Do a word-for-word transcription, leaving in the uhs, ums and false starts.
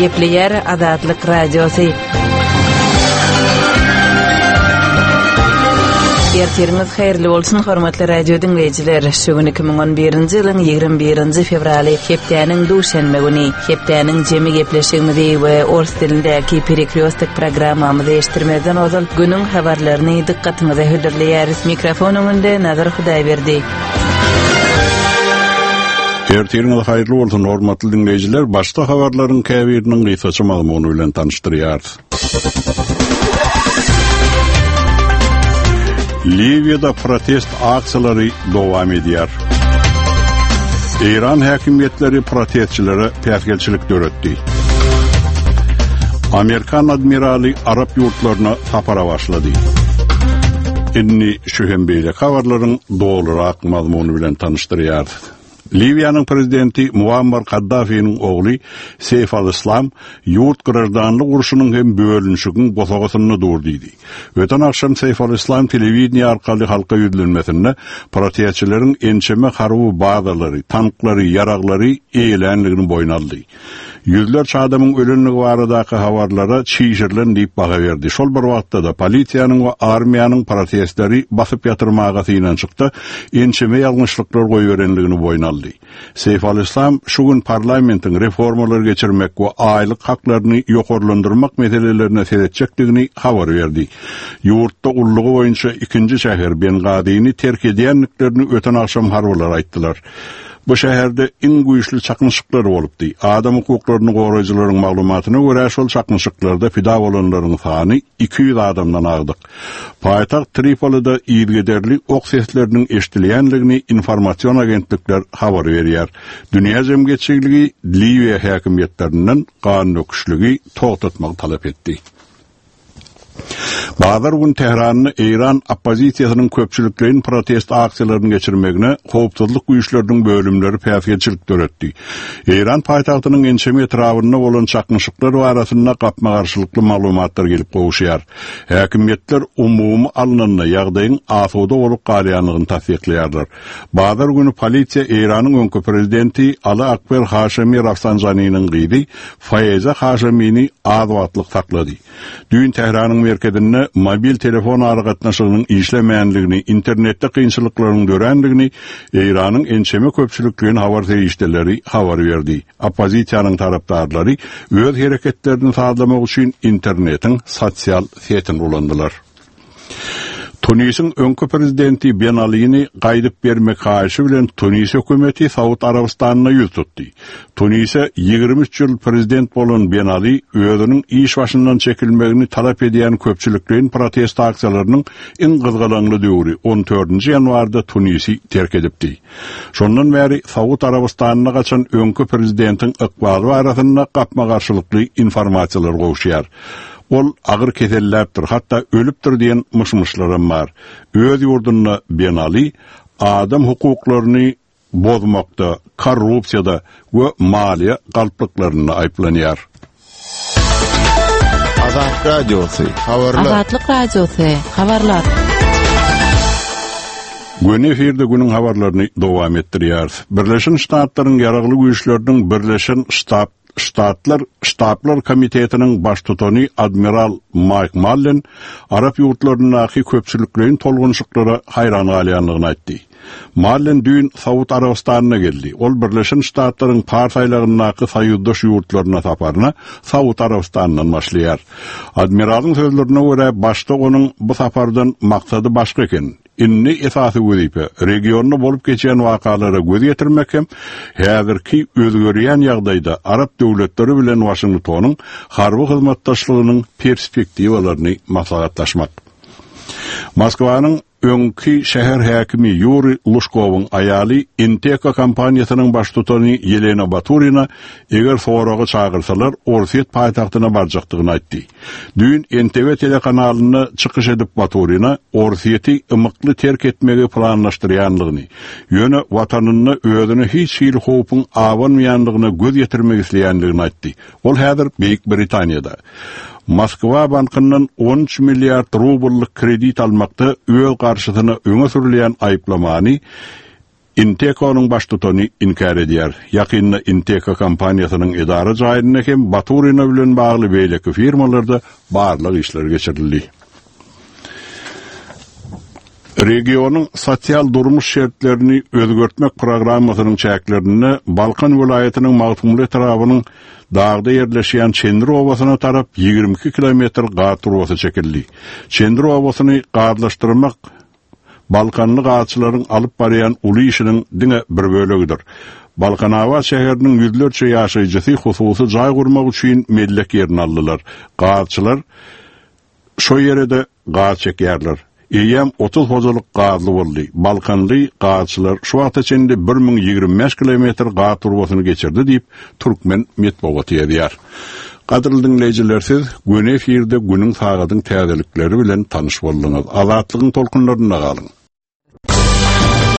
Gepleyer Azatlyk Radiosu. Ertirimiz hayırlı olsun hormatly radio dinleyijiler. Şugün iki bin on birinji ýylyň ýygrimi birinji fevraly hepdeniň duşanma güni. Hepdeniň jemi gepleşigimizi we ors dilindäki perikrostik programmamyzy eşitdirmeden ozal günüň habarlaryny dikkatinize höderleýäris. Mikrofon öňünde Nazar Hudaýberdi. Ertirimiz hayırlı olsun hormatly dinleyijiler. Başda habarlaryň käbiriniň gysgaça maglumaty bilen tanışdyrýarys. Livya'da protest aksiýalary dowam edýär. İran häkimetleri protestçilere päsgelçilik döretdi. Amerikan admiraly Arap ýurtlaryna tapara başlady. Inni şuhembeýle habarlaryň dogrurak mazmuny bilen tanışdyrýar. Livya'nın prezidenti Muammar Kaddafi'nin oğlu Seyf al-Islam yurt grajdanlyk uruşunyň hem bölünşigin bosagasyny durduydy. Öten akşam Seyf al-Islam telewiziýa arkaly halka ýüzlenmesinde protestçilerin ençeme harby bazalary, tanklary, yaraglary eýlenligini boýna aldy. Yüzlerçe adamın ölünlüğü baradaky habarlara çiğişirilen diýip baga berdi. Şol bir wagtda da polisiýanyň we armiýanyň protestleri basyp ýatyrmaga synan çykdy. Ençeme ýalňyşlyklar goýberenligini boýna aldy. Seyf al-Islam şu gün parlamentiň reformalar geçirmek we aýlyk haklaryny ýokarlandyrmak meselelerine seretjekdigini habar berdi. Ýurtda ullugy boýunça ikinji şäher Bengazi'ni terk edýänliklerini öten akşam harbylar aýtdylar. Bu şäherde iň güýçli çakınşyklar bolupdy. Adam hukuklaryny goraýjylaryň maglumatyna görä şol çakınşyklarda pida bolanlaryň sany iki ýüz adamdan agdyk. Paýtagt Tripolida ýergederli ok sesleriniň eşdilýänligini informasiýon agentlikler habar berýär. Dünýä jemgyýetçiligi Liwiýa häkimetlerinden kanun öküşlügi togtatmak talap etdi. Bazar gün Tehranyny İran oppozisiýasynyň köpçüliklerin protest aksiýalaryny geçirmegine howpsuzlyk güýçleriniň bölümleri päsgelçilik döretdi. İran paýtagtynyň ençeme etrawyna bolan çakınşyklar barasynda gapma-garşylykly maglumatlar gelip gowuşýar. Häkimetler umumy alnanyna ýagdaýyň asoda bolup galýanlygyny tasdikleýärler. Bazar günü polisiýa İranyň öňkü prezidenti Ali Akbar Haşimi Rafsanjanynyň gyzy Fayza Haşimini azatlyk saklady. Düýün Tehranyň merkezinde mobil telefon aragatnaşygynyň işlemeýänligini, internetde kynçylyklaryň görenligini İranyň ençeme köpçülikliginiň habar serişdeleri habar berdi. Oppozisiýanyň tarapdarlary öz hereketlerini sağlamak üçin internetiň sosial setini ulandylar. Tunisiň öňkü prezidenti Ben Ali'ni gaýdyp bermek haýyşy bilen Tunis hökümeti Saud Arabistanyna ýüz tutdy. Tunise ýygrimi üç ýyl prezident bolan Ben Ali özüniň iş başyndan çekilmegini talap edýän köpçüliklerin protest aksiýalarynyň iň gyzgalanly döwri on dördünji ýanwarda Tunisi terk edipdi. Şondan bäri Saud Arabistanyna gaçan öňkü prezidentiň ykbaly barasynda gapma-garşylykly informasiýalar gowuşýar. Ol agyr keselläpdir, hatda ölüpdir diýen myşmyşlarym bar. Öz ýurduny Ben Ali adam hukuklaryny bozmakda, korrupsiýada we maliýe galplyklaryny aýplanýar. Azat Radiosu, habarlar. Azatlyk Radiosu, habarlar. Güni efirde günün habarlaryny dowam etdirýär. Birleşen Ştatlaryň ýaragly güýçleriniň Birleşen Ştat Ştatlar Ştatlar Komitetiniň baş tutany Admiral Mike Mullen Arap ýurtlarynyň köpçüliklerin tolgunçyklary haýran galýanlygyny aýtdy. Mullen düýün Saud Arabistanyna geldi. Ol Birleşen Ştatlaryň partiýalarynyň saýydaş ýurtlaryna saparyna Saud Arabistanynyň başlaýar. Admiralyň sözlerine görä başda onuň bu sapardan maksady başga eken. Inni esasy wezipä regionda bolup geçen wakalary göz getirmek hem häzirki özgörýän ýagdaýda Arap döwletleri bilen Washingtonyň harby hyzmatdaşlygynyň perspektiwalaryny maslahatlaşmak. Moskwanyň öňki şäher häkimi Yuri Lushkowyň aýaly Inteka kompaniýasynyň baş tutany Yelena Baturina eger soragy çagyrsalar Orset paýtagtyna barjakdygyny aýtdy. Düýün N T V telekanalyna çykyş edip Baturina Orseti ymykly terk etmegi planlaşdyrýanlygyny, ýöne watanyny özüne hiç hil howpyň awanmaýanlygyna göz getirmek isleýänligini aýtdy. Ol häzir Beýik Britaniýada. Moskva bankyndan on üç milliard rublyk kredit almakda öýe garşysyna öňe sürilýän aýplamany Inteko'nun baş tutany inkar edýär. Ýakynda Inteko kompaniýasynyň idara jaýyna hem Baturyna bilen bagly beýleki firmalarda barlyk işler geçirildi. Regionyň sosial durmuş şertlerini özgörtmek programmasynyň çäklerini Balkan welaýatynyň Magtumly etrabynyň dağda yerleşýän Çendir obasyna tarap ýigirmi iki kilometr gatur obasy çekildi. Çendir obasyny garlaşdyrmak Balkanly gaçylaryň alyp barýan uly işiniň diňe bir bölegidir. Balkanava şäheriniň ýüzlerçe ýaşaýjysy hususy jaý gurmak üçin mellek ýerini aldylar. Gaçylar şo ýerde gaç çekýärler. Eýem otuz hojalyk gaçly boldy. Balkanly gaçylar şu wagta içinde bir ming ýigirmi beş kilometr gatur obasyny geçirdi diýip Türkmen medeniýeti ýetýär. Qadrly dinleýijiler, siz Güne efirde günüň sagadyň täzelikleri bilen tanyş boldyňyz. Azatlygyň tolkunlaryna galyň.